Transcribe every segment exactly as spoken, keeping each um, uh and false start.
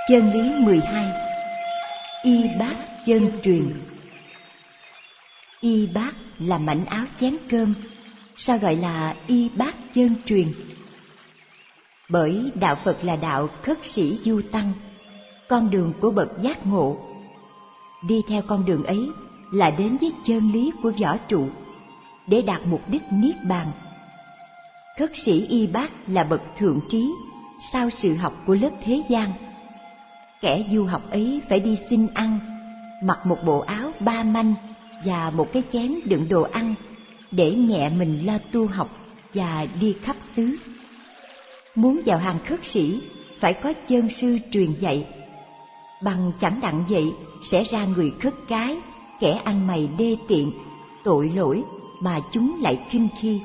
Chân lý mười hai. Y bát chân truyền. Y bát là mảnh áo chén cơm, sao gọi là y bát chân truyền? Bởi đạo Phật là đạo khất sĩ du tăng, con đường của bậc giác ngộ. Đi theo con đường ấy là đến với chân lý của võ trụ, để đạt mục đích niết bàn. Khất sĩ y bát là bậc thượng trí, sau sự học của lớp thế gian. Kẻ du học ấy phải đi xin ăn, mặc một bộ áo ba manh và một cái chén đựng đồ ăn, để nhẹ mình lo tu học và đi khắp xứ. Muốn vào hàng khất sĩ phải có chân sư truyền dạy. Bằng chẳng đặng vậy sẽ ra người khất cái, kẻ ăn mày đê tiện, tội lỗi mà chúng lại khinh khi.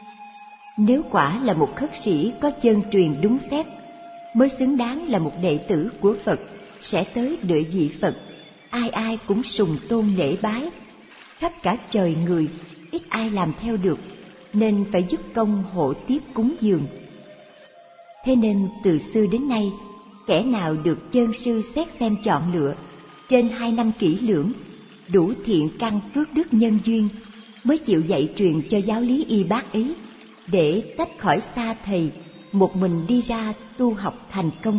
Nếu quả là một khất sĩ có chân truyền đúng phép, mới xứng đáng là một đệ tử của Phật, sẽ tới địa vị Phật, ai ai cũng sùng tôn lễ bái. Khắp cả trời người, ít ai làm theo được, nên phải dứt công hộ tiếp cúng dường. Thế nên từ xưa đến nay, kẻ nào được chân sư xét xem chọn lựa, trên hai năm kỹ lưỡng, đủ thiện căn phước đức nhân duyên, mới chịu dạy truyền cho giáo lý y bát ấy, để tách khỏi xa thầy, một mình đi ra tu học thành công.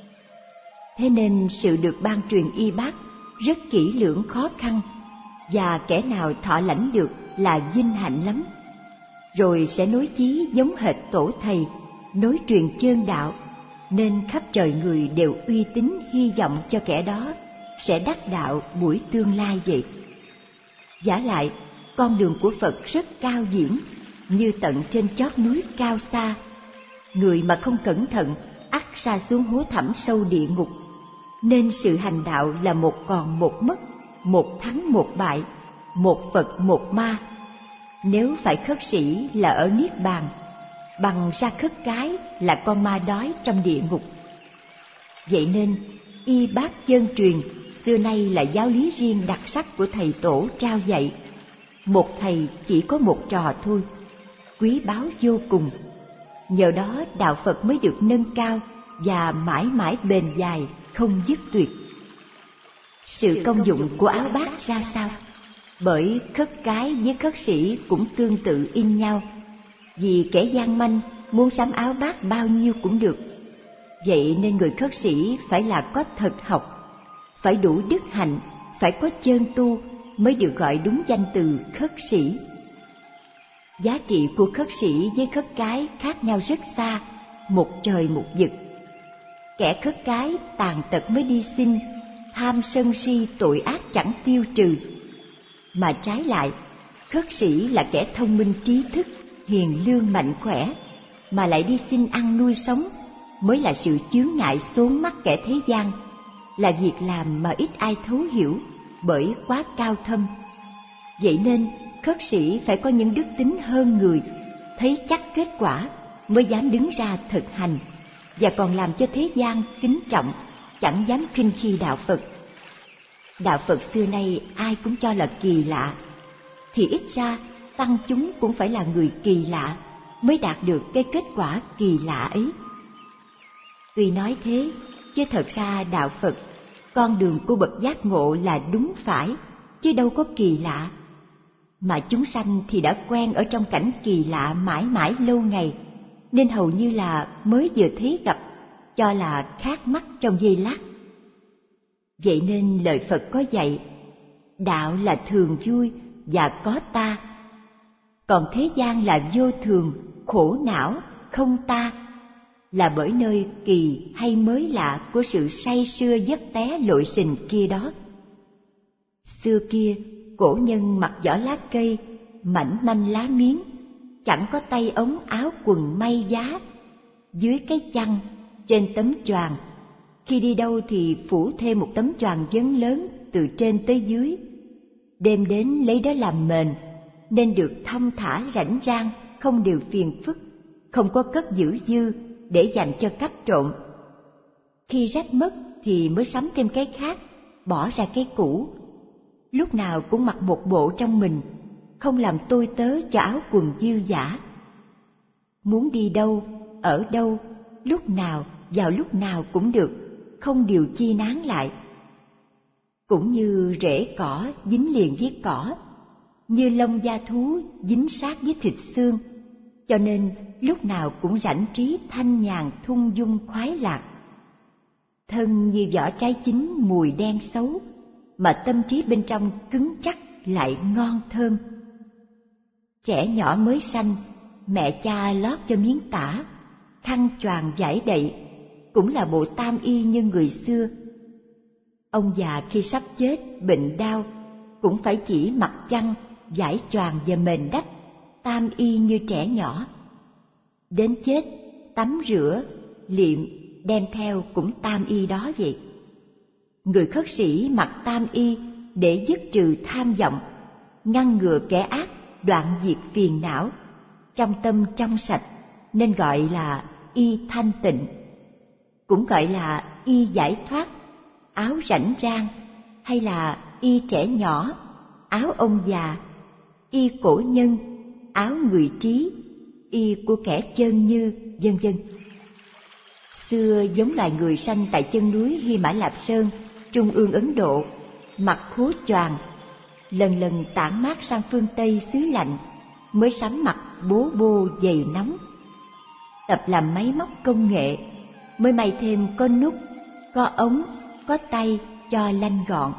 Thế nên sự được ban truyền y bát rất kỹ lưỡng khó khăn, và kẻ nào thọ lãnh được là vinh hạnh lắm. Rồi sẽ nối chí giống hệt tổ thầy, nối truyền chân đạo, nên khắp trời người đều uy tín hy vọng cho kẻ đó sẽ đắc đạo buổi tương lai vậy. Vả lại, con đường của Phật rất cao diễn, như tận trên chót núi cao xa. Người mà không cẩn thận ắt sa xuống hố thẳm sâu địa ngục. Nên sự hành đạo là một còn một mất, một thắng một bại, một Phật một ma. Nếu phải khất sĩ là ở niết bàn, bằng ra khất cái là con ma đói trong địa ngục. Vậy nên y bát chân truyền xưa nay là giáo lý riêng đặc sắc của thầy tổ trao dạy. Một thầy chỉ có một trò thôi, quý báu vô cùng. Nhờ đó đạo Phật mới được nâng cao và mãi mãi bền dài, không dứt tuyệt. Sự công dụng của áo bát ra sao? Bởi khất cái với khất sĩ cũng tương tự in nhau. Vì kẻ gian manh muốn sắm áo bát bao nhiêu cũng được. Vậy nên người khất sĩ phải là có thật học, phải đủ đức hạnh, phải có chân tu, mới được gọi đúng danh từ khất sĩ. Giá trị của khất sĩ với khất cái khác nhau rất xa, một trời một vực. Kẻ khất cái tàn tật mới đi xin, tham sân si tội ác chẳng tiêu trừ. Mà trái lại, khất sĩ là kẻ thông minh trí thức, hiền lương mạnh khỏe, mà lại đi xin ăn nuôi sống, mới là sự chướng ngại xốn mắt kẻ thế gian, là việc làm mà ít ai thấu hiểu, bởi quá cao thâm. Vậy nên khất sĩ phải có những đức tính hơn người, thấy chắc kết quả mới dám đứng ra thực hành, và còn làm cho thế gian kính trọng, chẳng dám khinh khi đạo Phật. Đạo Phật xưa nay ai cũng cho là kỳ lạ, thì ít ra tăng chúng cũng phải là người kỳ lạ, mới đạt được cái kết quả kỳ lạ ấy. Tuy nói thế, chứ thật ra đạo Phật, con đường của bậc giác ngộ là đúng phải, chứ đâu có kỳ lạ. Mà chúng sanh thì đã quen ở trong cảnh kỳ lạ mãi mãi lâu ngày, nên hầu như là mới vừa thấy gặp, cho là khác mắt trong giây lát. Vậy nên lời Phật có dạy, đạo là thường vui và có ta, còn thế gian là vô thường, khổ não, không ta, là bởi nơi kỳ hay mới lạ của sự say sưa dất té lội sình kia đó. Xưa kia, cổ nhân mặc vỏ lá cây, mảnh manh lá miếng, chẳng có tay ống áo quần may giá, dưới cái chăn, trên tấm choàng. Khi đi đâu thì phủ thêm một tấm choàng vấn lớn từ trên tới dưới. Đêm đến lấy đó làm mền, nên được thong thả rảnh rang, không điều phiền phức, không có cất giữ dư để dành cho cắp trộm. Khi rách mất thì mới sắm thêm cái khác, bỏ ra cái cũ. Lúc nào cũng mặc một bộ trong mình, không làm tôi tớ cho áo quần dư dả. Muốn đi đâu, ở đâu, lúc nào, vào lúc nào cũng được, không điều chi nán lại. Cũng như rễ cỏ dính liền với cỏ, như lông da thú dính sát với thịt xương, cho nên lúc nào cũng rảnh trí thanh nhàn thung dung khoái lạc. Thân như vỏ trái chín mùi đen xấu, mà tâm trí bên trong cứng chắc lại ngon thơm. Trẻ nhỏ mới sanh, mẹ cha lót cho miếng tả, khăn choàng vải đậy, cũng là bộ tam y như người xưa. Ông già khi sắp chết bệnh đau, cũng phải chỉ mặc chăn, vải choàng và mền đắp, tam y như trẻ nhỏ. Đến chết, tắm rửa, liệm, đem theo cũng tam y đó vậy. Người khất sĩ mặc tam y để dứt trừ tham vọng, ngăn ngừa kẻ ác, đoạn diệt phiền não, trong tâm trong sạch, nên gọi là y thanh tịnh. Cũng gọi là y giải thoát, áo rảnh rang, hay là y trẻ nhỏ, áo ông già, y cổ nhân, áo người trí, y của kẻ chơn như, vân vân. Xưa giống loài người sanh tại chân núi Hy Mã Lạp Sơn, trung ương Ấn Độ, mặc khố choàng, lần lần tản mát sang phương Tây xứ lạnh, mới sắm mặc bố bô giày nóng. Tập làm máy móc công nghệ, mới may thêm có nút, có ống, có tay cho lanh gọn.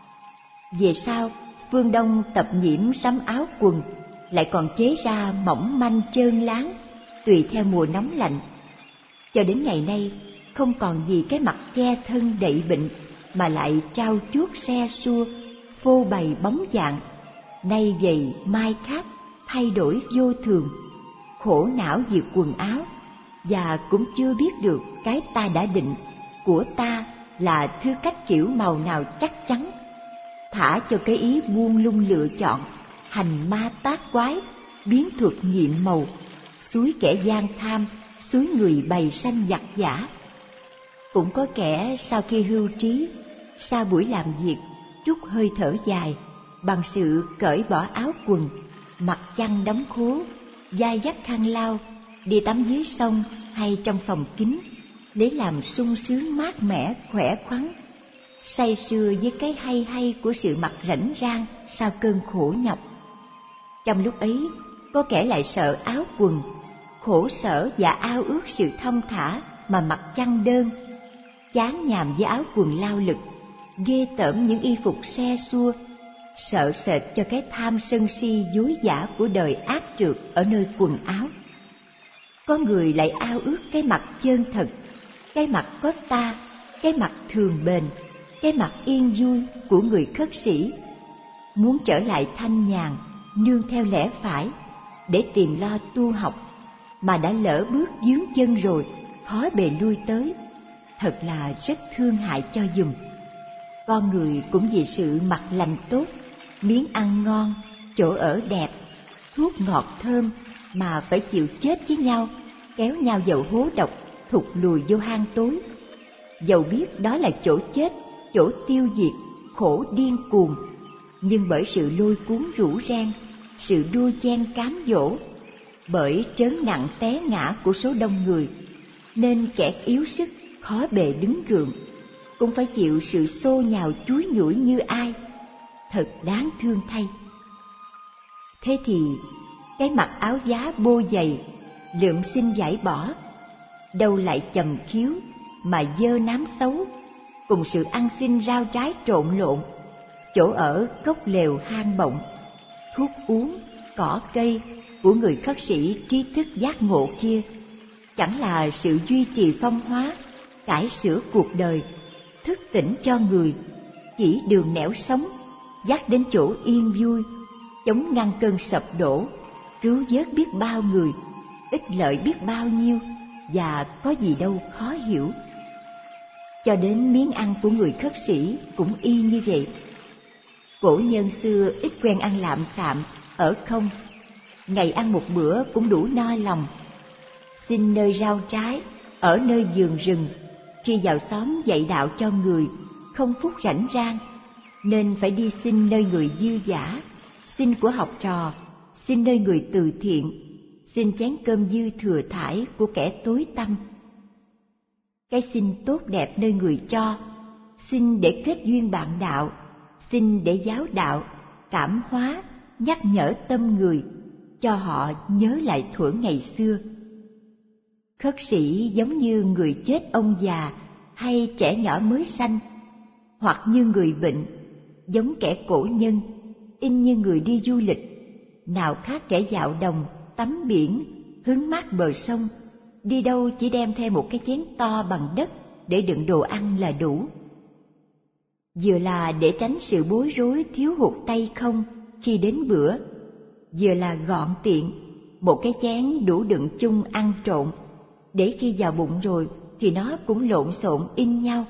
Về sau, phương Đông tập nhiễm sắm áo quần, lại còn chế ra mỏng manh trơn láng, tùy theo mùa nóng lạnh. Cho đến ngày nay, không còn gì cái mặt che thân đậy bệnh, mà lại trao chuốt xe xua, phô bày bóng dạng, nay vậy mai khác, thay đổi vô thường, khổ não vì quần áo, và cũng chưa biết được cái ta đã định, của ta là thứ cách kiểu màu nào chắc chắn, thả cho cái ý buông lung lựa chọn, hành ma tác quái, biến thuật nhiệm màu, xúi kẻ gian tham, xúi người bày sanh giặc giả. Cũng có kẻ sau khi hưu trí, sau buổi làm việc, trút hơi thở dài, bằng sự cởi bỏ áo quần, mặc chăn đóng khố, vai dắt khăn lau, đi tắm dưới sông hay trong phòng kín, lấy làm sung sướng mát mẻ khỏe khoắn, say sưa với cái hay hay của sự mặc rảnh rang sau cơn khổ nhọc. Trong lúc ấy, có kẻ lại sợ áo quần, khổ sở và ao ước sự thong thả mà mặc chăn đơn, chán nhàm với áo quần lao lực, ghê tởm những y phục xe xua, sợ sệt cho cái tham sân si dối dả của đời ác trượt ở nơi quần áo. Có người lại ao ước cái mặt chân thật, cái mặt có ta, cái mặt thường bền, cái mặt yên vui của người khất sĩ, muốn trở lại thanh nhàn, nương theo lẽ phải, để tìm lo tu học, mà đã lỡ bước dướng chân rồi, khó bề lui tới, thật là rất thương hại cho giùm. Con người cũng vì sự mặc lành tốt, miếng ăn ngon, chỗ ở đẹp, thuốc ngọt thơm, mà phải chịu chết với nhau, kéo nhau vào hố độc, thụt lùi vô hang tối. Dầu biết đó là chỗ chết, chỗ tiêu diệt, khổ điên cuồng, nhưng bởi sự lôi cuốn rủ ren, sự đua chen cám dỗ, bởi trớn nặng té ngã của số đông người, nên kẻ yếu sức khó bề đứng gượng, cũng phải chịu sự xô nhào chúi nhủi như ai. Thật đáng thương thay. Thế thì cái mặc áo giá bô dày, lượm xin giải bỏ, đâu lại chầm khiếu mà dơ nám xấu, cùng sự ăn xin rau trái trộn lộn, chỗ ở gốc lều hang bọng, thuốc uống, cỏ cây của người khất sĩ trí thức giác ngộ kia, chẳng là sự duy trì phong hóa, cải sửa cuộc đời, thức tỉnh cho người, chỉ đường nẻo sống, dắt đến chỗ yên vui, chống ngăn cơn sập đổ, cứu vớt biết bao người, ích lợi biết bao nhiêu, và có gì đâu khó hiểu. Cho đến miếng ăn của người khất sĩ cũng y như vậy. Cổ nhân xưa ít quen ăn lạm xạm, ở không, ngày ăn một bữa cũng đủ no lòng. Xin nơi rau trái, ở nơi vườn rừng, khi vào xóm dạy đạo cho người, không phút rảnh rang, nên phải đi xin nơi người dư dả, xin của học trò, xin nơi người từ thiện, xin chén cơm dư thừa thải của kẻ tối tăm. cái xin tốt đẹp nơi người cho, xin để kết duyên bạn đạo, xin để giáo đạo, cảm hóa, nhắc nhở tâm người, cho họ nhớ lại thuở ngày xưa. Khất sĩ giống như người chết ông già hay trẻ nhỏ mới sanh, hoặc như người bệnh, giống kẻ cổ nhân, in như người đi du lịch, nào khác kẻ dạo đồng, tắm biển, hứng mát bờ sông, đi đâu chỉ đem theo một cái chén to bằng đất để đựng đồ ăn là đủ. Vừa là để tránh sự bối rối thiếu hụt tay không khi đến bữa, vừa là gọn tiện, một cái chén đủ đựng chung ăn trộn, để khi vào bụng rồi thì nó cũng lộn xộn in nhau.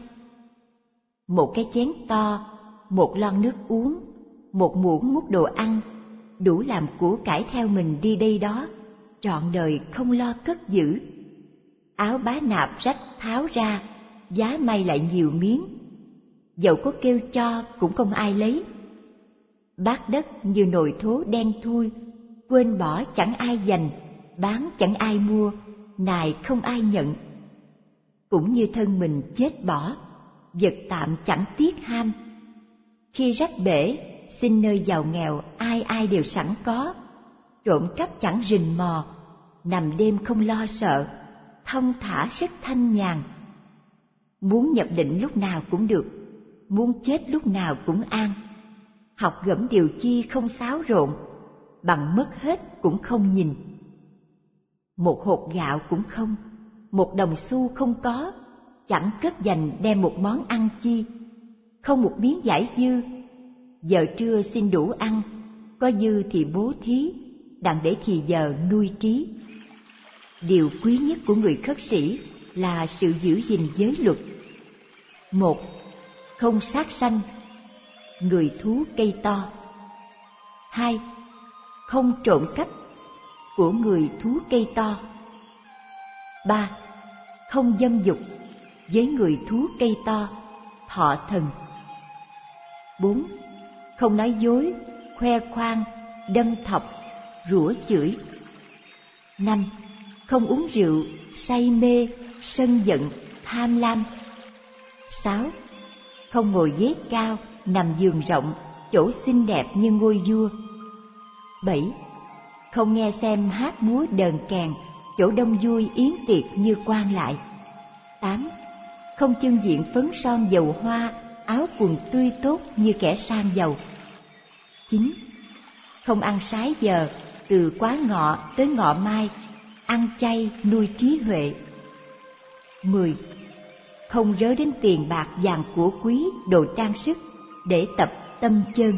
Một cái chén to, một lon nước uống, một muỗng múc đồ ăn, đủ làm của cải theo mình đi đây đó, trọn đời không lo cất giữ. Áo bá nạp rách tháo ra, giá may lại nhiều miếng, dẫu có kêu cho cũng không ai lấy. Bát đất như nồi thố đen thui, quên bỏ chẳng ai dành, bán chẳng ai mua, nài không ai nhận. Cũng như thân mình chết bỏ, vật tạm chẳng tiếc ham. Khi rách bể, xin nơi giàu nghèo ai ai đều sẵn có, trộm cắp chẳng rình mò, nằm đêm không lo sợ, thong thả rất thanh nhàn. Muốn nhập định lúc nào cũng được, muốn chết lúc nào cũng an. Học gẫm điều chi không xáo rộn, bằng mất hết cũng không nhìn. Một hột gạo cũng không, một đồng xu không có, chẳng cất dành đem một món ăn chi. Không một miếng giải dư, giờ trưa xin đủ ăn, có dư thì bố thí, đặng để thì giờ nuôi trí. Điều quý nhất của người khất sĩ là sự giữ gìn giới luật. Một, không sát sanh, người thú cây to. Hai, không trộm cắp, của người thú cây to. Ba, không dâm dục, với người thú cây to, thọ thần. Bốn, không nói dối, khoe khoang, đâm thọc, rủa chửi. Năm, không uống rượu, say mê, sân giận, tham lam. Sáu, không ngồi ghế cao, nằm giường rộng, chỗ xinh đẹp như ngôi vua. Bảy, không nghe xem hát múa đờn kèn, chỗ đông vui yến tiệc như quan lại. Tám, không chưng diện phấn son dầu hoa, áo quần tươi tốt như kẻ sang giàu. Chín, không ăn sái giờ, từ quá ngọ tới ngọ mai, ăn chay nuôi trí huệ. Mười, không rớ đến tiền bạc vàng của quý, đồ trang sức, để tập tâm chơn.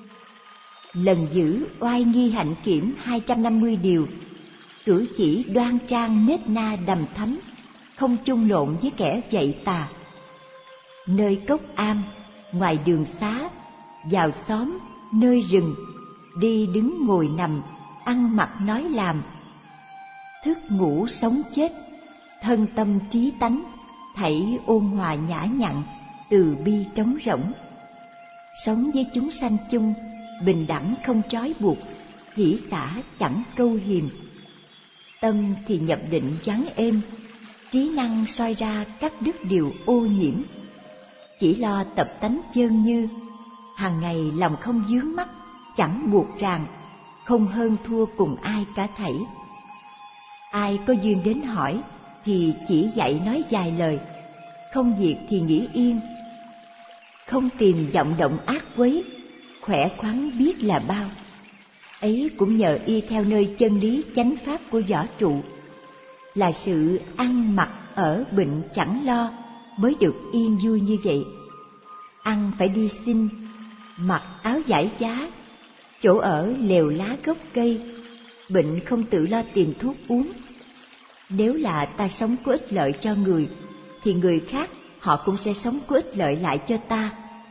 Lần giữ oai nghi hạnh kiểm hai trăm năm mươi điều, cử chỉ đoan trang nết na đằm thắm, không chung lộn với kẻ dạy tà. Nơi cốc am, ngoài đường xá, vào xóm, nơi rừng, đi đứng ngồi nằm, ăn mặc nói làm. Thức ngủ sống chết, thân tâm trí tánh, thảy ôn hòa nhã nhặn, từ bi trống rỗng. Sống với chúng sanh chung, bình đẳng không trói buộc, hỷ xả chẳng câu hiềm. Tâm thì nhập định vắng êm, trí năng soi ra cắt đứt điều ô nhiễm. Chỉ lo tập tánh chơn như, hàng ngày lòng không vướng mắc, chẳng buộc ràng, không hơn thua cùng ai cả thảy. Ai có duyên đến hỏi thì chỉ dạy nói vài lời, không việc thì nghỉ yên. Không tìm vọng động ác quấy, khỏe khoắn biết là bao. Ấy cũng nhờ y theo nơi chân lý chánh pháp của võ trụ, là sự ăn mặc ở bệnh chẳng lo mới được yên vui như vậy. Ăn phải đi xin, mặc áo vải giá, chỗ ở lều lá gốc cây, bệnh không tự lo tìm thuốc uống. Nếu là ta sống có ích lợi cho người, thì người khác họ cũng sẽ sống có ích lợi lại cho ta.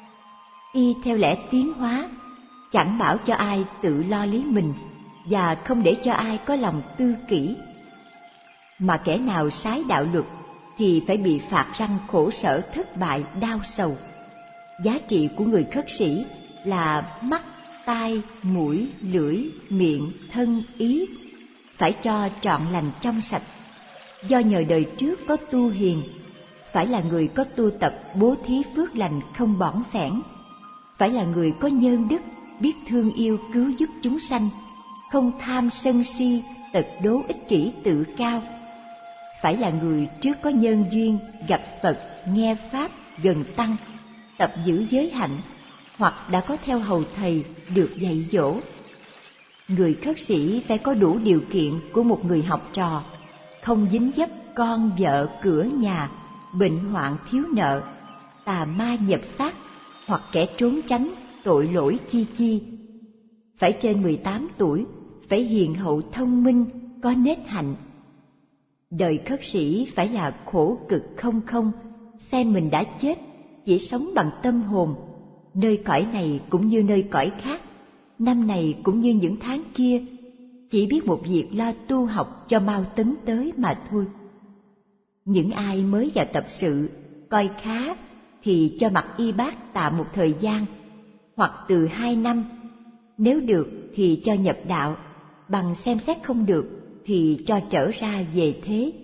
Y theo lẽ tiến hóa, chẳng bảo cho ai tự lo lý mình, và không để cho ai có lòng tư kỷ. Mà kẻ nào sái đạo luật thì phải bị phạt răng khổ sở thất bại đau sầu. Giá trị của người khất sĩ là mắt, tai, mũi, lưỡi, miệng, thân, ý, phải cho trọn lành trong sạch. Do nhờ đời trước có tu hiền, phải là người có tu tập bố thí phước lành không bỏn sẻn, phải là người có nhân đức, biết thương yêu cứu giúp chúng sanh, không tham sân si, tật đố ích kỷ tự cao, phải là người trước có nhân duyên gặp Phật, nghe Pháp, gần Tăng, tập giữ giới hạnh, hoặc đã có theo hầu thầy được dạy dỗ. Người khất sĩ phải có đủ điều kiện của một người học trò, không dính dấp con vợ cửa nhà, bệnh hoạn thiếu nợ, tà ma nhập xác, hoặc kẻ trốn tránh tội lỗi chi chi. Phải trên mười tám tuổi, phải hiền hậu thông minh, có nết hạnh. Đời khất sĩ phải là khổ cực không không, xem mình đã chết, chỉ sống bằng tâm hồn, nơi cõi này cũng như nơi cõi khác, năm này cũng như những tháng kia, chỉ biết một việc lo tu học cho mau tấn tới mà thôi. Những ai mới vào tập sự, coi khá thì cho mặc y bát tạm một thời gian, hoặc từ hai năm, nếu được thì cho nhập đạo, bằng xem xét không được thì cho trở ra về thế.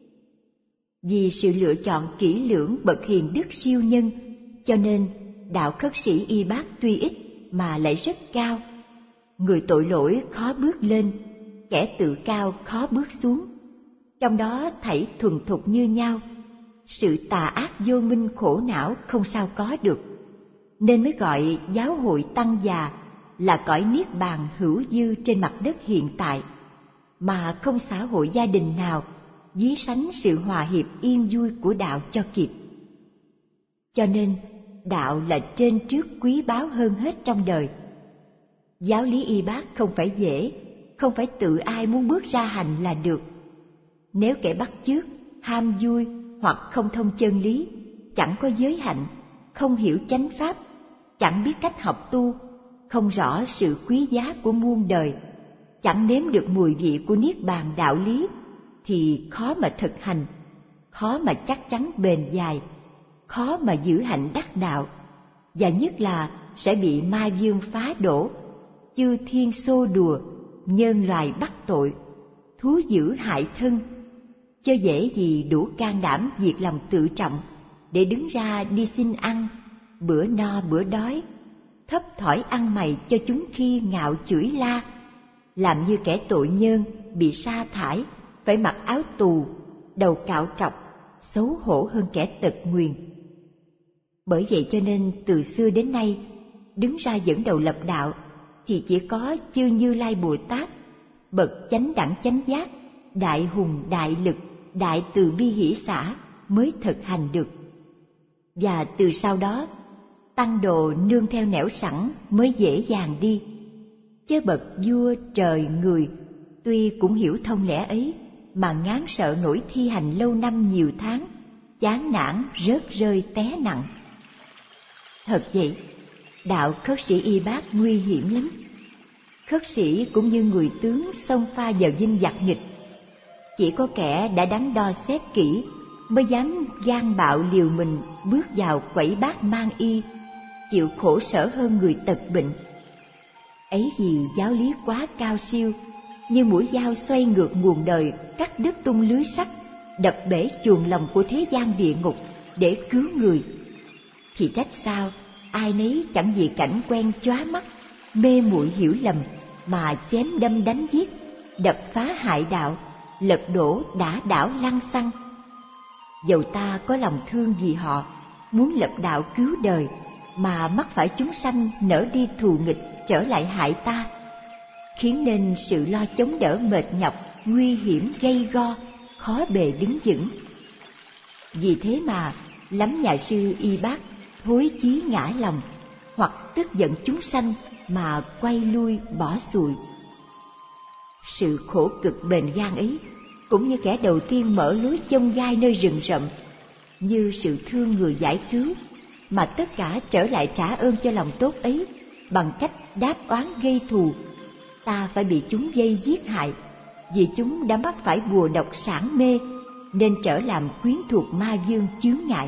Vì sự lựa chọn kỹ lưỡng bậc hiền đức siêu nhân, cho nên đạo khất sĩ y bát tuy ít mà lại rất cao. Người tội lỗi khó bước lên, kẻ tự cao khó bước xuống. Trong đó thảy thuần thục như nhau, sự tà ác vô minh khổ não không sao có được, nên mới gọi giáo hội tăng già là cõi niết bàn hữu dư trên mặt đất hiện tại, mà không xã hội gia đình nào ví sánh sự hòa hiệp yên vui của đạo cho kịp. Cho nên đạo là trên trước quý báu hơn hết trong đời. Giáo lý y bát không phải dễ, không phải tự ai muốn bước ra hành là được. Nếu kẻ bắt chước, ham vui hoặc không thông chân lý, chẳng có giới hạnh, không hiểu chánh pháp, chẳng biết cách học tu, không rõ sự quý giá của muôn đời, chẳng nếm được mùi vị của niết bàn đạo lý, thì khó mà thực hành, khó mà chắc chắn bền dài, khó mà giữ hạnh đắc đạo, và nhất là sẽ bị ma dương phá đổ, chư thiên xô đùa, nhân loài bắt tội, thú dữ hại thân. Chớ dễ gì đủ can đảm diệt lòng tự trọng để đứng ra đi xin ăn, bữa no bữa đói, thấp thỏi ăn mày cho chúng khi ngạo chửi la, làm như kẻ tội nhân bị sa thải, phải mặc áo tù, đầu cạo trọc, xấu hổ hơn kẻ tật nguyền. Bởi vậy cho nên từ xưa đến nay, đứng ra dẫn đầu lập đạo thì chỉ có chư Như Lai Bồ Tát, bậc chánh đẳng chánh giác, đại hùng đại lực, đại từ bi hỷ xả mới thực hành được. Và từ sau đó, tăng đồ nương theo nẻo sẵn mới dễ dàng đi. Chớ bậc vua trời người tuy cũng hiểu thông lẽ ấy, mà ngán sợ nổi thi hành lâu năm nhiều tháng, chán nản rớt rơi té nặng. Thật vậy, đạo khất sĩ y bát nguy hiểm lắm. Khất sĩ cũng như người tướng xông pha vào dinh giặc nghịch. Chỉ có kẻ đã đắn đo xét kỹ mới dám gan bạo liều mình bước vào quẩy bát mang y, chịu khổ sở hơn người tật bệnh. Ấy vì giáo lý quá cao siêu, như mũi dao xoay ngược nguồn đời, cắt đứt tung lưới sắt, đập bể chuồng lòng của thế gian địa ngục để cứu người. Thì trách sao ai nấy chẳng vì cảnh quen chóa mắt, mê muội hiểu lầm mà chém đâm đánh giết, đập phá hại đạo, lật đổ đả đảo lăng xăng. Dầu ta có lòng thương vì họ, muốn lập đạo cứu đời, mà mắc phải chúng sanh nở đi thù nghịch trở lại hại ta, khiến nên sự lo chống đỡ mệt nhọc, nguy hiểm gây go, khó bề đứng vững. Vì thế mà lắm nhà sư y bát hối chí ngã lòng, hoặc tức giận chúng sanh mà quay lui bỏ xuôi. Sự khổ cực bền gan ấy cũng như kẻ đầu tiên mở lối chông gai nơi rừng rậm, như sự thương người giải cứu, mà tất cả trở lại trả ơn cho lòng tốt ấy bằng cách đáp oán gây thù. Ta phải bị chúng dây giết hại, vì chúng đã mắc phải bùa độc sản mê, nên trở làm quyến thuộc ma dương chướng ngại.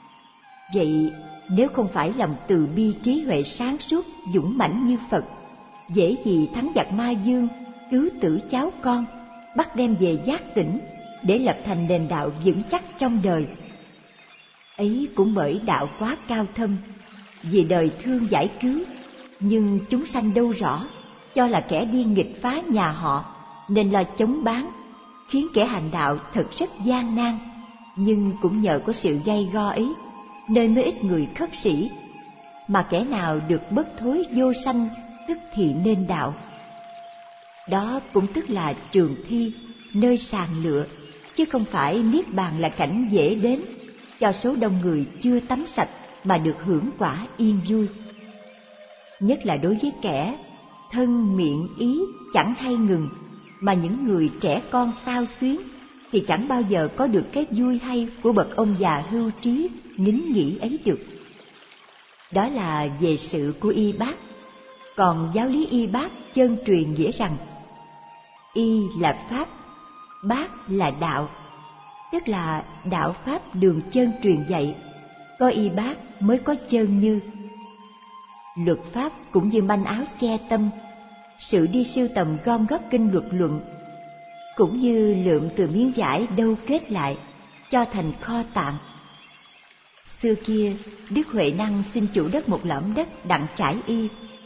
Vậy nếu không phải lòng từ bi trí huệ sáng suốt dũng mãnh như Phật, dễ gì thắng giặc ma dương, cứu tử cháu con, bắt đem về giác tỉnh để lập thành nền đạo vững chắc trong đời. Ấy cũng bởi đạo quá cao thâm, vì đời thương giải cứu, nhưng chúng sanh đâu rõ, cho là kẻ đi nghịch phá nhà họ, nên lo chống bán, khiến kẻ hành đạo thật rất gian nan. Nhưng cũng nhờ có sự gay go ấy, nên mới ít người khất sĩ, mà kẻ nào được bất thối vô sanh, tức thì nên đạo. Đó cũng tức là trường thi, nơi sàng lựa, chứ không phải niết bàn là cảnh dễ đến, cho số đông người chưa tắm sạch mà được hưởng quả yên vui. Nhất là đối với kẻ thân miệng ý chẳng hay ngừng, mà những người trẻ con xao xuyến, thì chẳng bao giờ có được cái vui hay của bậc ông già hưu trí nín nghỉ ấy được. Đó là về sự của y bác. Còn giáo lý y bác chân truyền nghĩa rằng y là pháp, bác là đạo, tức là đạo pháp đường chân truyền dạy, có y bác mới có chân như. Luật pháp cũng như manh áo che tâm, sự đi sưu tầm gom góp kinh luật luận, cũng như lượm từ miếng vải đâu kết lại, cho thành kho tạng. Xưa kia, Đức Huệ Năng xin chủ đất một lõm đất đặng trải y.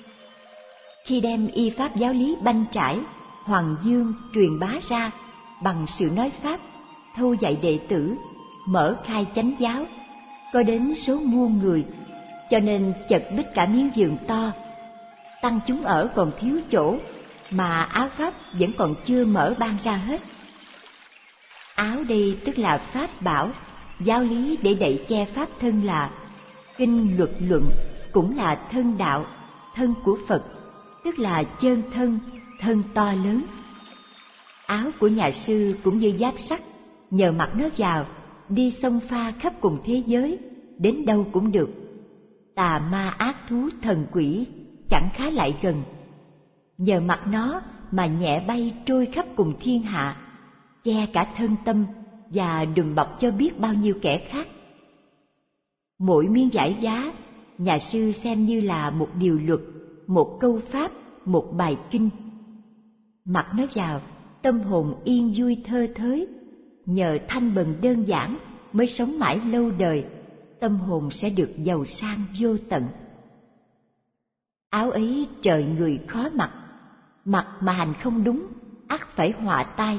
Khi đem y pháp giáo lý banh trải, Hoàng Dương truyền bá ra bằng sự nói pháp, thâu dạy đệ tử, mở khai chánh giáo, có đến số muôn người, cho nên chật bích cả miếng giường to. Tăng chúng ở còn thiếu chỗ, mà áo pháp vẫn còn chưa mở ban ra hết. Áo đây tức là pháp bảo, giáo lý để đậy che pháp thân là kinh luật luận, cũng là thân đạo, thân của Phật, tức là chân thân, thân to lớn. Áo của nhà sư cũng như giáp sắt, nhờ mặc nó vào, đi xông pha khắp cùng thế giới, đến đâu cũng được. Tà ma ác thú thần quỷ chẳng khá lại gần. Nhờ mặc nó mà nhẹ bay trôi khắp cùng thiên hạ, che cả thân tâm và đùm bọc cho biết bao nhiêu kẻ khác. Mỗi miếng vải giá, nhà sư xem như là một điều luật, một câu pháp, một bài kinh. Mặc nó vào, tâm hồn yên vui thơ thới, nhờ thanh bần đơn giản mới sống mãi lâu đời, tâm hồn sẽ được giàu sang vô tận. Áo ấy trời người khó mặc, mặc mà hành không đúng, ắt phải họa tai.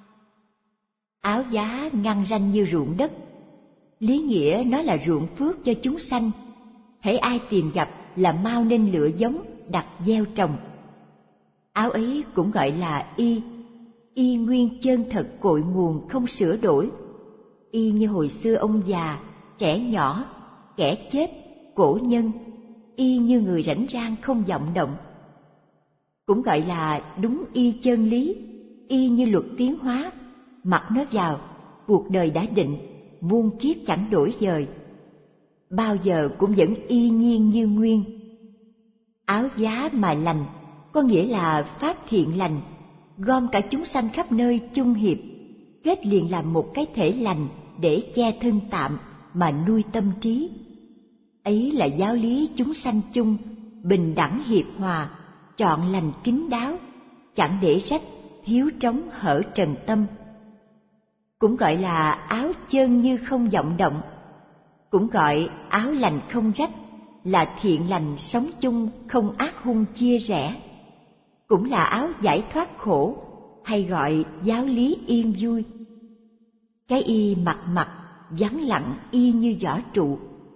Áo giá ngăn ranh như ruộng đất, lý nghĩa nó là ruộng phước cho chúng sanh. Hễ ai tìm gặp là mau nên lựa giống, đặt gieo trồng. Áo ấy cũng gọi là y, y nguyên chân thật cội nguồn không sửa đổi. Y như hồi xưa ông già, trẻ nhỏ, kẻ chết, cổ nhân, y như người rảnh rang không vọng động. Cũng gọi là đúng y chân lý, y như luật tiến hóa, mặc nó vào, cuộc đời đã định, muôn kiếp chẳng đổi dời, bao giờ cũng vẫn y nhiên như nguyên. Áo giá mà lành, có nghĩa là pháp thiện lành, gom cả chúng sanh khắp nơi chung hiệp, kết liền làm một cái thể lành để che thân tạm mà nuôi tâm trí. Ấy là giáo lý chúng sanh chung, bình đẳng hiệp hòa, chọn lành kín đáo, chẳng để rách, thiếu trống hở trần tâm. Cũng gọi là áo chân như không vọng động, cũng gọi áo lành không rách, là thiện lành sống chung không ác hung chia rẽ. Cũng là áo giải thoát khổ, hay gọi giáo lý yên vui. Cái y mặc mặc, vắng lặng y như vỏ trụ.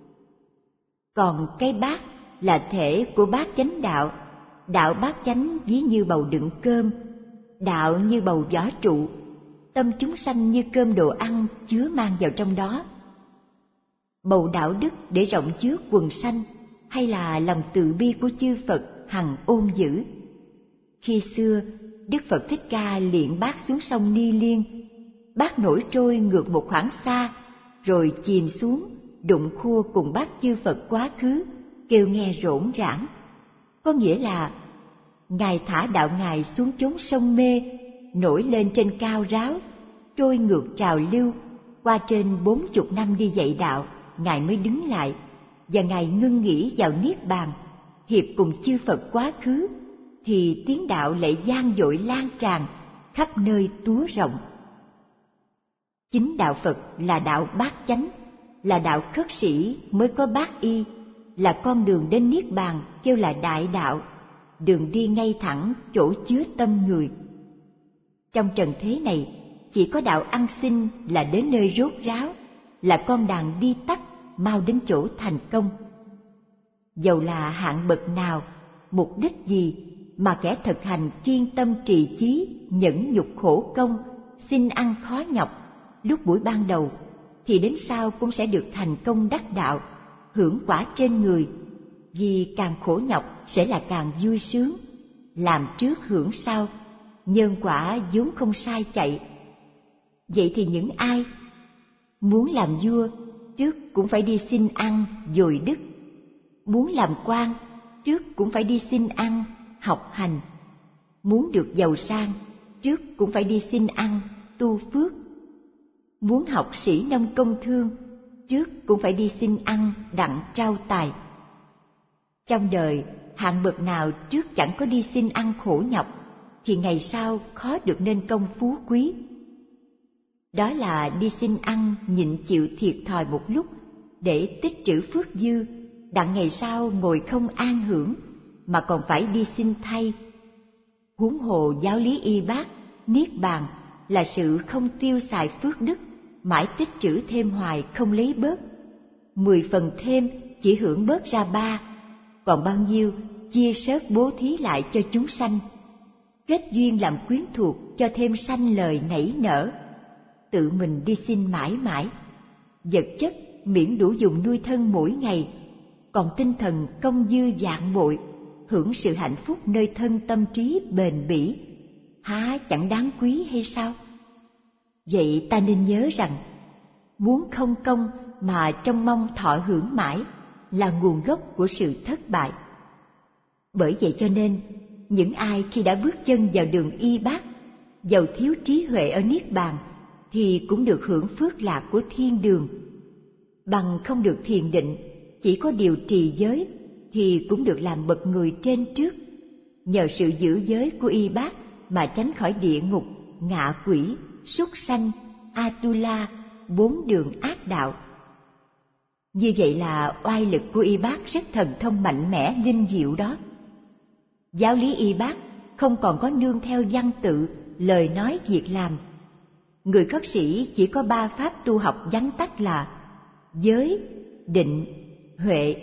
Còn cái bát là thể của bát chánh đạo, đạo bát chánh ví như bầu đựng cơm, đạo như bầu vỏ trụ, tâm chúng sanh như cơm đồ ăn chứa mang vào trong đó. Bầu đạo đức để rộng chứa quần sanh, hay là lòng từ bi của chư Phật hằng ôn giữ. Khi xưa, Đức Phật Thích Ca liệng bát xuống sông Ni Liên, bát nổi trôi ngược một khoảng xa, rồi chìm xuống, đụng khua cùng bát chư Phật quá khứ, kêu nghe rỗn rãng. Có nghĩa là Ngài thả đạo Ngài xuống chốn sông mê, nổi lên trên cao ráo, trôi ngược trào lưu, qua trên bốn chục năm đi dạy đạo, Ngài mới đứng lại, và Ngài ngưng nghỉ vào niết bàn, hiệp cùng chư Phật quá khứ, thì tiếng đạo lại vang dội lan tràn, khắp nơi túa rộng. Chính đạo Phật là đạo bát chánh, là đạo khất sĩ mới có bát y, là con đường đến niết bàn kêu là đại đạo, đường đi ngay thẳng chỗ chứa tâm người. Trong trần thế này, chỉ có đạo ăn xin là đến nơi rốt ráo, là con đàn đi tắt mau đến chỗ thành công. Dầu là hạng bậc nào, mục đích gì mà kẻ thực hành kiên tâm trì chí, nhẫn nhục khổ công, xin ăn khó nhọc lúc buổi ban đầu, thì đến sau cũng sẽ được thành công đắc đạo, hưởng quả trên người. Vì càng khổ nhọc sẽ là càng vui sướng, làm trước hưởng sau, nhân quả vốn không sai chạy. Vậy thì những ai muốn làm vua, trước cũng phải đi xin ăn dồi đức; muốn làm quan, trước cũng phải đi xin ăn học hành; muốn được giàu sang, trước cũng phải đi xin ăn tu phước; muốn học sĩ nông công thương, trước cũng phải đi xin ăn đặng trao tài. Trong đời, hạng bậc nào trước chẳng có đi xin ăn khổ nhọc, thì ngày sau khó được nên công phú quý. Đó là đi xin ăn nhịn chịu thiệt thòi một lúc để tích trữ phước dư, đặng ngày sau ngồi không an hưởng, mà còn phải đi xin thay. Huống hồ giáo lý y bát, niết bàn là sự không tiêu xài phước đức, mãi tích trữ thêm hoài không lấy bớt. Mười phần thêm chỉ hưởng bớt ra ba, còn bao nhiêu chia sớt bố thí lại cho chúng sanh. Kết duyên làm quyến thuộc cho thêm sanh lời nảy nở. Tự mình đi xin mãi mãi, vật chất miễn đủ dùng nuôi thân mỗi ngày, còn tinh thần công dư vạn bội, hưởng sự hạnh phúc nơi thân tâm trí bền bỉ, há chẳng đáng quý hay sao? Vậy ta nên nhớ rằng, muốn không công mà trông mong thọ hưởng mãi là nguồn gốc của sự thất bại. Bởi vậy cho nên, những ai khi đã bước chân vào đường y bát, dầu thiếu trí huệ ở niết bàn, thì cũng được hưởng phước lạc của thiên đường. Bằng không được thiền định, chỉ có điều trì giới, thì cũng được làm bậc người trên trước. Nhờ sự giữ giới của y bát mà tránh khỏi địa ngục, ngạ quỷ, súc sanh, Atula, bốn đường ác đạo. Như vậy là oai lực của y bát rất thần thông mạnh mẽ linh diệu đó. Giáo lý y bát không còn có nương theo văn tự, lời nói, việc làm. Người khất sĩ chỉ có ba pháp tu học vắn tắt là giới, định, huệ.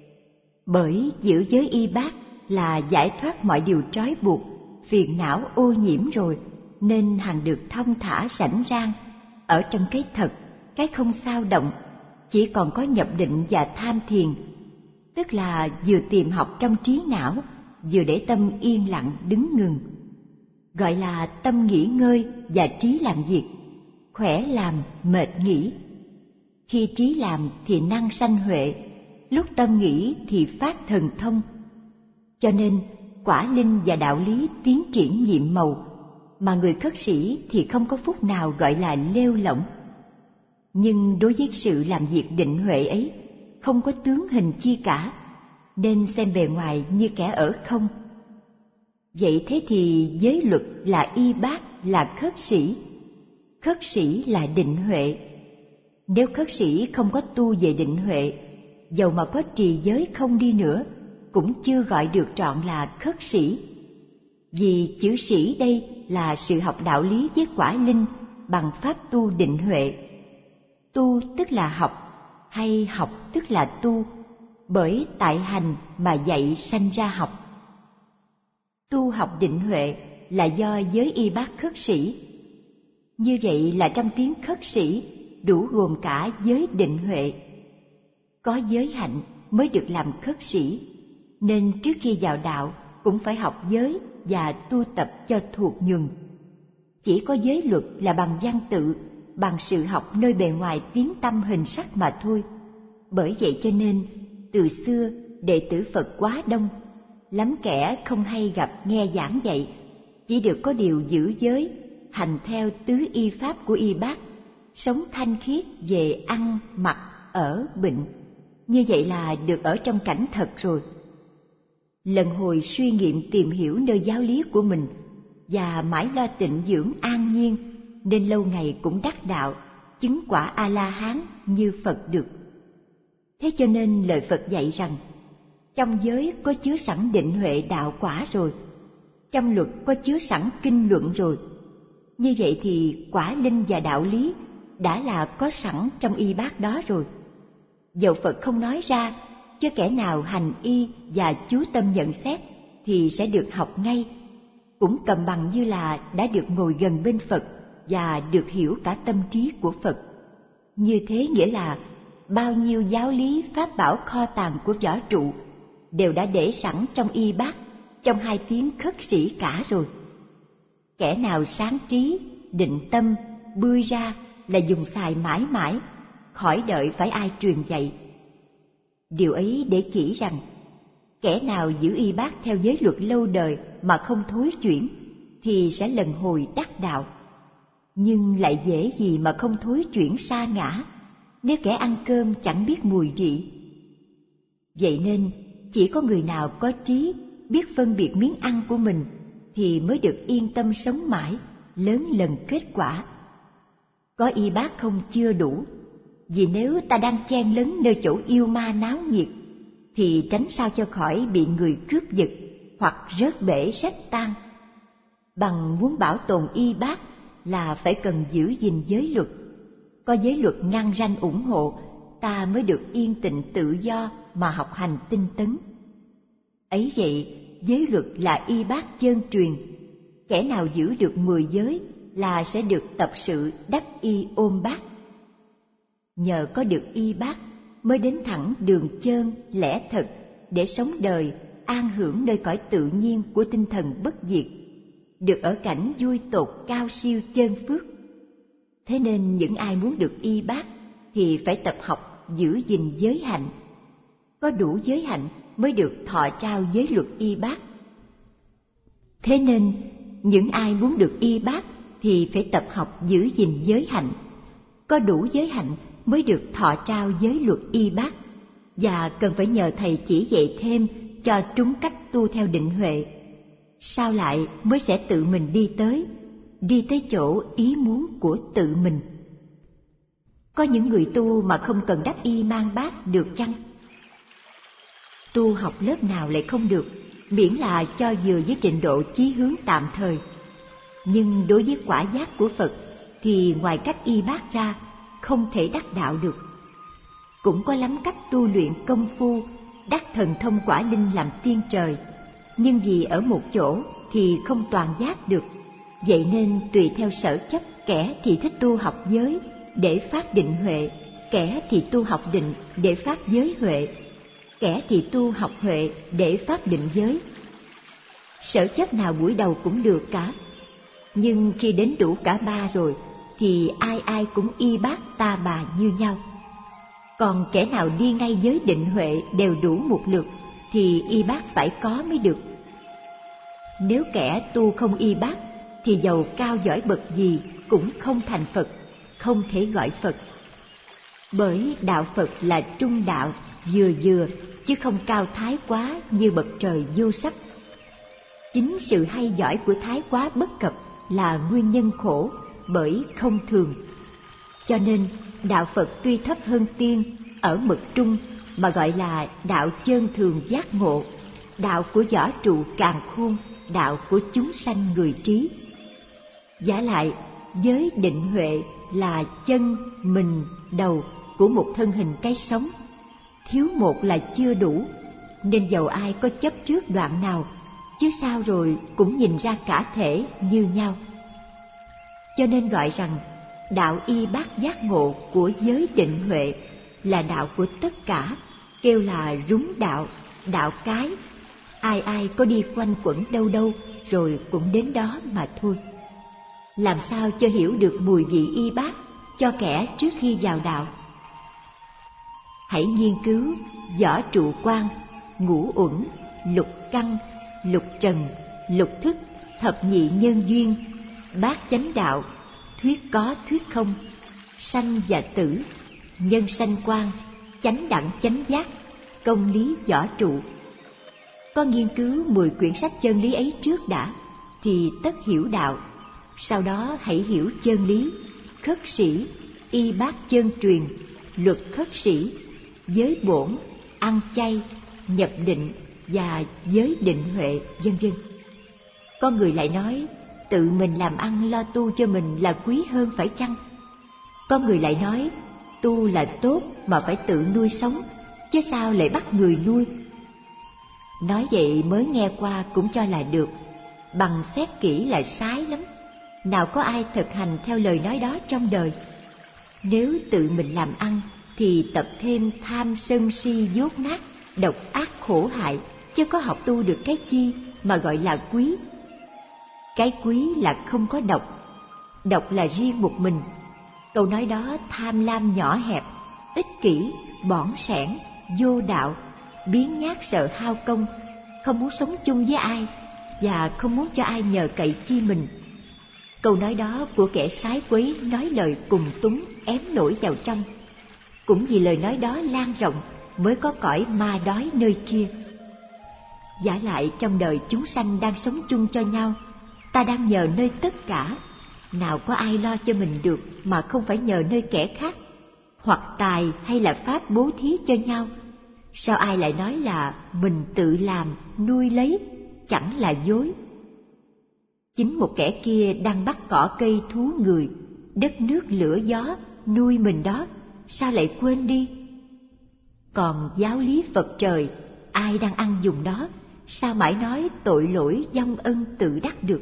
Bởi giữ giới y bát là giải thoát mọi điều trói buộc, phiền não ô nhiễm rồi, nên hằng được thông thả rảnh rang, ở trong cái thật, cái không sao động, chỉ còn có nhập định và tham thiền, tức là vừa tìm học trong trí não, vừa để tâm yên lặng đứng ngừng. Gọi là tâm nghỉ ngơi và trí làm việc, khỏe làm, mệt nghỉ. Khi trí làm thì năng sanh huệ, lúc tâm nghỉ thì phát thần thông. Cho nên quả linh và đạo lý tiến triển nhiệm màu, mà người khất sĩ thì không có phút nào gọi là lêu lỏng. Nhưng đối với sự làm việc định huệ ấy, không có tướng hình chi cả, nên xem bề ngoài như kẻ ở không. Vậy thế thì giới luật là y bát, là khất sĩ. Khất sĩ là định huệ. Nếu khất sĩ không có tu về định huệ, dầu mà có trì giới không đi nữa, cũng chưa gọi được trọn là khất sĩ. Vì chữ sĩ đây là sự học đạo lý với quả linh bằng pháp tu định huệ. Tu tức là học, hay học tức là tu, bởi tại hành mà dạy sanh ra học. Tu học định huệ là do giới y bát khất sĩ. Như vậy là trong tiếng khất sĩ đủ gồm cả giới định huệ. Có giới hạnh mới được làm khất sĩ, nên trước khi vào đạo cũng phải học giới và tu tập cho thuộc nhuần. Chỉ có giới luật là bằng văn tự, bằng sự học nơi bề ngoài tiếng tâm hình sắc mà thôi. Bởi vậy cho nên, từ xưa đệ tử Phật quá đông, lắm kẻ không hay gặp nghe giảng dạy, chỉ được có điều giữ giới, hành theo tứ y pháp của y bát, sống thanh khiết về ăn, mặc, ở, bệnh. Như vậy là được ở trong cảnh thật rồi. Lần hồi suy nghiệm tìm hiểu nơi giáo lý của mình, và mãi lo tịnh dưỡng an nhiên, nên lâu ngày cũng đắc đạo, chứng quả A-la-hán như Phật được. Thế cho nên lời Phật dạy rằng, trong giới có chứa sẵn định huệ đạo quả rồi, trong luật có chứa sẵn kinh luận rồi. Như vậy thì quả linh và đạo lý đã là có sẵn trong y bát đó rồi. Dầu Phật không nói ra, chứ kẻ nào hành y và chú tâm nhận xét thì sẽ được học ngay, cũng cầm bằng như là đã được ngồi gần bên Phật và được hiểu cả tâm trí của Phật. Như thế nghĩa là bao nhiêu giáo lý pháp bảo kho tàng của võ trụ đều đã để sẵn trong y bát, trong hai tiếng khất sĩ cả rồi. Kẻ nào sáng trí, định tâm, bươi ra là dùng xài mãi mãi, khỏi đợi phải ai truyền dạy. Điều ấy để chỉ rằng, kẻ nào giữ y bát theo giới luật lâu đời mà không thối chuyển, thì sẽ lần hồi đắc đạo. Nhưng lại dễ gì mà không thối chuyển sa ngã, nếu kẻ ăn cơm chẳng biết mùi vị. Vậy nên, chỉ có người nào có trí, biết phân biệt miếng ăn của mình, thì mới được yên tâm sống mãi, lớn lần kết quả. Có y bát không chưa đủ, vì nếu ta đang chen lấn nơi chỗ yêu ma náo nhiệt, thì tránh sao cho khỏi bị người cướp giật hoặc rớt bể rách tan. Bằng muốn bảo tồn y bát là phải cần giữ gìn giới luật. Có giới luật ngăn ranh ủng hộ, ta mới được yên tịnh tự do mà học hành tinh tấn. Ấy vậy, giới luật là y bát chân truyền. Kẻ nào giữ được mười giới là sẽ được tập sự đắc y ôm bát. Nhờ có được y bát mới đến thẳng đường chân lẽ thật để sống đời an hưởng nơi cõi tự nhiên của tinh thần bất diệt, được ở cảnh vui tột cao siêu chân phước. Thế nên những ai muốn được y bát thì phải tập học giữ gìn giới hạnh. Có đủ giới hạnh mới được thọ trao giới luật y bát. Thế nên những ai muốn được y bát thì phải tập học giữ gìn giới hạnh. Có đủ giới hạnh mới được thọ trao giới luật y bát, và cần phải nhờ thầy chỉ dạy thêm cho trúng cách tu theo định huệ. Sau lại mới sẽ tự mình đi tới, đi tới chỗ ý muốn của tự mình. Có những người tu mà không cần đắc y mang bát được chăng? Tu học lớp nào lại không được, miễn là cho vừa với trình độ chí hướng tạm thời. Nhưng đối với quả giác của Phật thì ngoài cách y bát ra không thể đắc đạo được. Cũng có lắm cách tu luyện công phu đắc thần thông quả linh làm tiên trời, nhưng vì ở một chỗ thì không toàn giác được. Vậy nên tùy theo sở chấp, kẻ thì thích tu học giới để phát định huệ, kẻ thì tu học định để phát giới huệ, kẻ thì tu học huệ để phát định giới. Sở chấp nào buổi đầu cũng được cả, nhưng khi đến đủ cả ba rồi thì ai ai cũng y bát ta bà như nhau. Còn kẻ nào đi ngay giới định huệ đều đủ một lượt thì y bát phải có mới được. Nếu kẻ tu không y bát thì dầu cao giỏi bậc gì cũng không thành Phật, không thể gọi Phật. Bởi đạo Phật là trung đạo, vừa vừa, chứ không cao thái quá như bậc trời vô sắc. Chính sự hay giỏi của thái quá bất cập là nguyên nhân khổ, bởi không thường. Cho nên đạo Phật tuy thấp hơn tiên ở mực trung mà gọi là đạo chân thường giác ngộ, đạo của võ trụ càn khôn, đạo của chúng sanh người trí. Vả lại, giới định huệ là chân, mình, đầu của một thân hình cái sống. Thiếu một là chưa đủ, nên dầu ai có chấp trước đoạn nào, chứ sao rồi cũng nhìn ra cả thể như nhau. Cho nên gọi rằng đạo y bát giác ngộ của giới định huệ là đạo của tất cả, kêu là rúng đạo, đạo cái. Ai ai có đi quanh quẩn đâu đâu rồi cũng đến đó mà thôi. Làm sao cho hiểu được mùi vị y bát cho kẻ trước khi vào đạo? Hãy nghiên cứu võ trụ quan, ngũ uẩn, lục căn, lục trần, lục thức, thập nhị nhân duyên, bát chánh đạo, thuyết có thuyết không, sanh và tử, nhân sanh quan, chánh đẳng chánh giác, công lý võ trụ. Có nghiên cứu mười quyển sách chân lý ấy trước đã, thì tất hiểu đạo. Sau đó hãy hiểu chân lý, khất sĩ, y bác chân truyền, luật khất sĩ, giới bổn, ăn chay, nhập định và giới định huệ, vân vân. Có người lại nói tự mình làm ăn lo tu cho mình là quý hơn phải chăng? Có người lại nói tu là tốt mà phải tự nuôi sống, chứ sao lại bắt người nuôi? Nói vậy mới nghe qua cũng cho là được, bằng xét kỹ là sái lắm. Nào có ai thực hành theo lời nói đó trong đời. Nếu tự mình làm ăn thì tập thêm tham sân si dốt nát, độc ác khổ hại, chứ có học tu được cái chi mà gọi là quý. Cái quý là không có độc, độc là riêng một mình. Câu nói đó tham lam nhỏ hẹp, ích kỷ, bỏn sẻn, vô đạo, biếng nhác sợ hao công, không muốn sống chung với ai và không muốn cho ai nhờ cậy chi mình. Câu nói đó của kẻ sái quấy nói lời cùng túng ém nổi vào trong. Cũng vì lời nói đó lan rộng mới có cõi ma đói nơi kia. Vả lại trong đời chúng sanh đang sống chung cho nhau, ta đang nhờ nơi tất cả, nào có ai lo cho mình được mà không phải nhờ nơi kẻ khác, hoặc tài hay là pháp bố thí cho nhau. Sao ai lại nói là mình tự làm, nuôi lấy, chẳng là dối. Chính một kẻ kia đang bắt cỏ cây thú người, đất nước lửa gió, nuôi mình đó, sao lại quên đi? Còn giáo lý Phật trời, ai đang ăn dùng đó, sao mãi nói tội lỗi vong ân tự đắc được?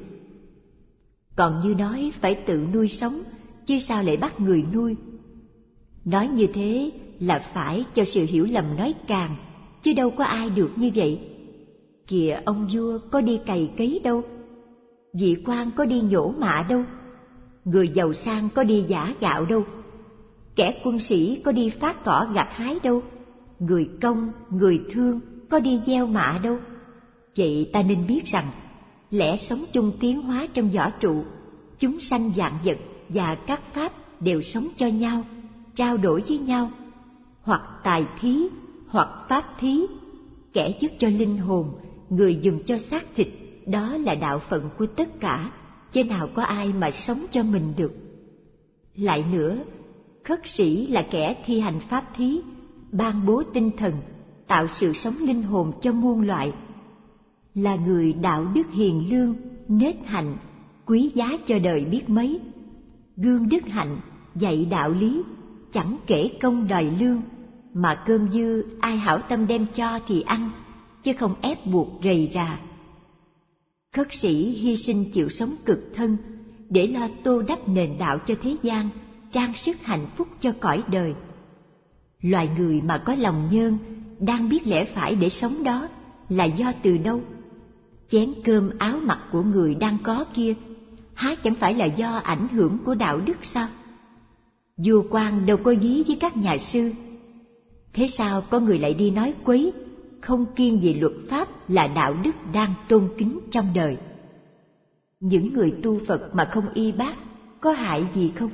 Còn như nói phải tự nuôi sống, chứ sao lại bắt người nuôi? Nói như thế là phải cho sự hiểu lầm nói càng, chứ đâu có ai được như vậy. Kìa ông vua có đi cày cấy đâu, vị quan có đi nhổ mạ đâu, người giàu sang có đi giã gạo đâu, kẻ quân sĩ có đi phát cỏ gặt hái đâu, người công, người thương có đi gieo mạ đâu. Vậy ta nên biết rằng lẽ sống chung tiến hóa trong võ trụ, chúng sanh vạn vật và các pháp đều sống cho nhau, trao đổi với nhau, hoặc tài thí, hoặc pháp thí, kẻ giúp cho linh hồn, người dùng cho xác thịt. Đó là đạo phận của tất cả, chứ nào có ai mà sống cho mình được. Lại nữa, khất sĩ là kẻ thi hành pháp thí, ban bố tinh thần, tạo sự sống linh hồn cho muôn loại, là người đạo đức hiền lương, nết hạnh, quý giá cho đời biết mấy, gương đức hạnh, dạy đạo lý, chẳng kể công đòi lương, mà cơm dư ai hảo tâm đem cho thì ăn, chứ không ép buộc rầy rà. Khất sĩ hy sinh chịu sống cực thân để lo tô đắp nền đạo cho thế gian, trang sức hạnh phúc cho cõi đời. Loài người mà có lòng nhơn, đang biết lẽ phải để sống đó là do từ đâu? Chén cơm áo mặc của người đang có kia, há chẳng phải là do ảnh hưởng của đạo đức sao? Vua quan đâu có ví với các nhà sư. Thế sao có người lại đi nói quấy, không kiêng về luật pháp là đạo đức đang tôn kính trong đời? Những người tu Phật mà không y bác có hại gì không?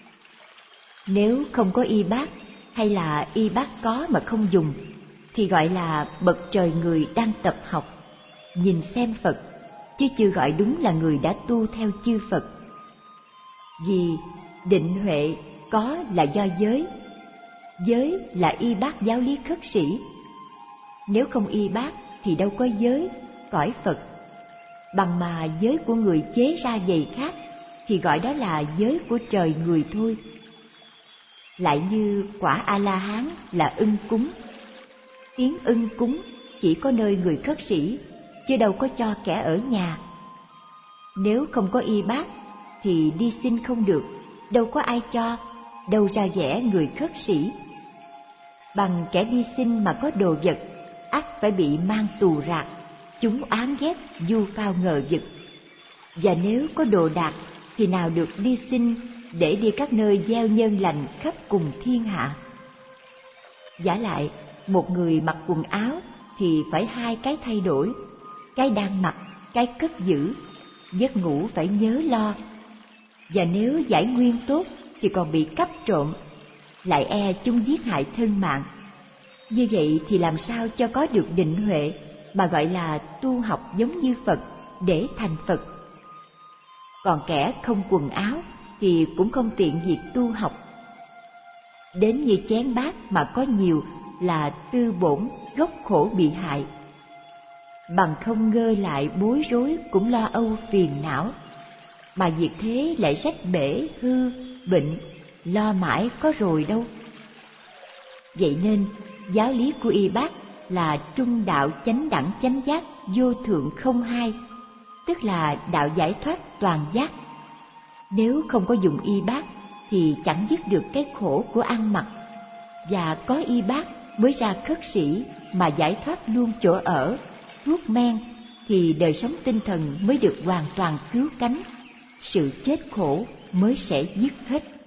Nếu không có y bác, hay là y bác có mà không dùng, thì gọi là bậc trời người đang tập học, nhìn xem Phật, chứ chưa gọi đúng là người đã tu theo chư Phật. Vì định huệ có là do giới, giới là y bác giáo lý khất sĩ. Nếu không y bác thì đâu có giới, cõi Phật. Bằng mà giới của người chế ra giày khác thì gọi đó là giới của trời người thôi. Lại như quả A-la-hán là ưng cúng. Tiếng ưng cúng chỉ có nơi người khất sĩ, chứ đâu có cho kẻ ở nhà. Nếu không có y bác thì đi xin không được, đâu có ai cho, đâu ra vẻ người khất sĩ. Bằng kẻ đi xin mà có đồ vật, ắt phải bị mang tù rạc, chúng oán ghét, du phao ngờ vực. Và nếu có đồ đạc thì nào được đi xin để đi các nơi gieo nhân lành khắp cùng thiên hạ. Vả lại, một người mặc quần áo thì phải hai cái thay đổi, cái đang mặc, cái cất giữ, giấc ngủ phải nhớ lo. Và nếu giải nguyên tốt thì còn bị cắp trộm, lại e chúng giết hại thân mạng. Như vậy thì làm sao cho có được định huệ mà gọi là tu học giống như Phật để thành Phật? Còn kẻ không quần áo thì cũng không tiện việc tu học. Đến như chén bát mà có nhiều là tư bổn gốc khổ bị hại. Bằng không ngơi lại bối rối cũng lo âu phiền não, mà việc thế lại rách bể hư, bệnh, lo mãi có rồi đâu. Vậy nên, giáo lý của Y Bát là trung đạo chánh đẳng chánh giác vô thượng không hai, tức là đạo giải thoát toàn giác. Nếu không có dùng Y Bát thì chẳng dứt được cái khổ của ăn mặc, và có Y Bát mới ra khất sĩ mà giải thoát luôn chỗ ở, thuốc men, thì đời sống tinh thần mới được hoàn toàn cứu cánh, sự chết khổ mới sẽ dứt hết.